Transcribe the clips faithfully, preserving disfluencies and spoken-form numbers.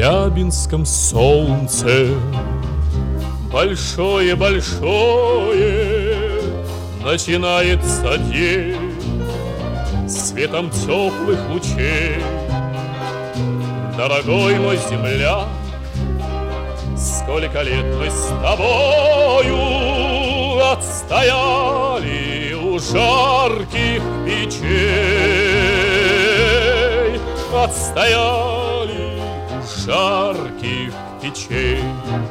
Челябинском солнце большое-большое, начинается день светом теплых лучей. Дорогой мой земляк, сколько лет мы с тобою отстояли у жарких печей, отстояли у жарких печей.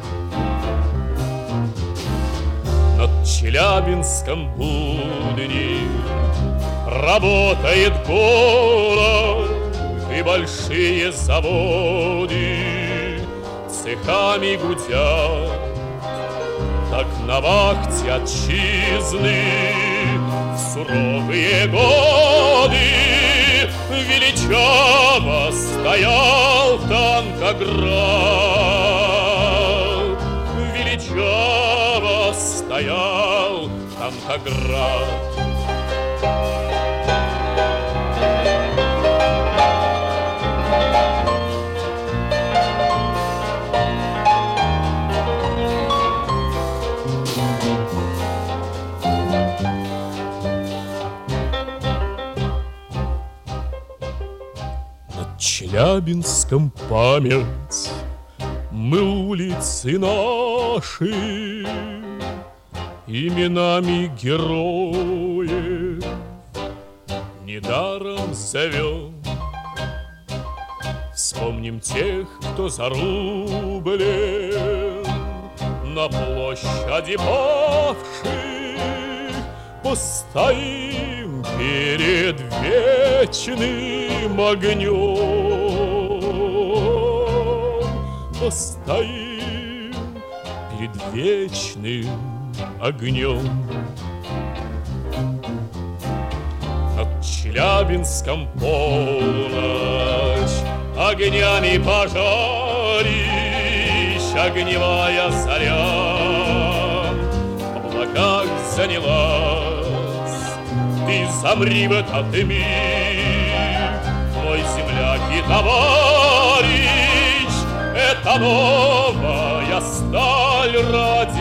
Над Челябинском будни работает город, и большие заводы цехами гудят. Так на вахте отчизны в суровые годы величаво стоял танкоград, величаво стоял танкоград. Над Челябинском память, мы улицы наши именами героев недаром зовем. Вспомним тех, кто зарублен на площади павших, постоим перед вечным огнем, постоим перед вечным огнем. Над Челябинском полночь огнями пожарищ, огневая заря в облаках занялась. Ты замри в этот миг, мой земляк и товарищ, это новая сталь ради